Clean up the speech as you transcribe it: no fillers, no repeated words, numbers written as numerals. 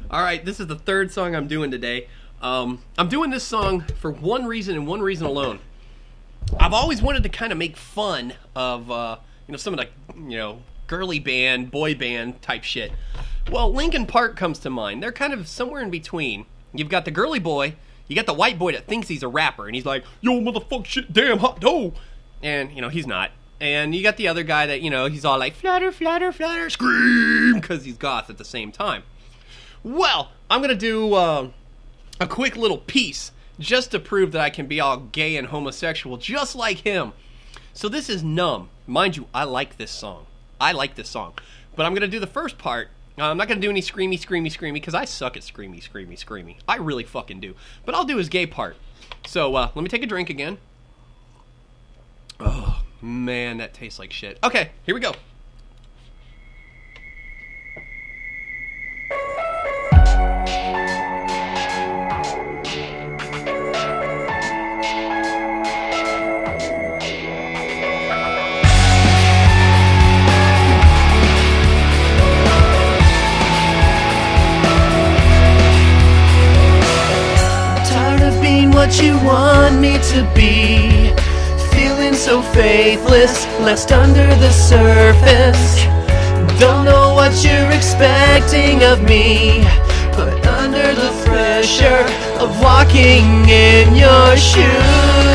Alright, this is the third song I'm doing today. I'm doing this song for one reason and one reason alone. I've always wanted to kind of make fun of, some of the, girly band, boy band type shit. Well, Linkin Park comes to mind. They're kind of somewhere in between. You've got the girly boy, you got the white boy that thinks he's a rapper, and he's like, yo, motherfucker, shit, damn, hot dough. And, he's not. And you got the other guy that, he's all like, flutter, flutter, flutter, scream, because he's goth at the same time. Well, I'm going to do a quick little piece just to prove that I can be all gay and homosexual just like him. So this is Numb. Mind you, I like this song. But I'm going to do the first part. I'm not going to do any screamy, screamy, screamy, because I suck at screamy, screamy, screamy. I really fucking do. But I'll do his gay part. So let me take a drink again. Oh, man, that tastes like shit. Okay, here we go. What you want me to be, feeling so faithless, left under the surface. Don't know what you're expecting of me, but under the pressure of walking in your shoes,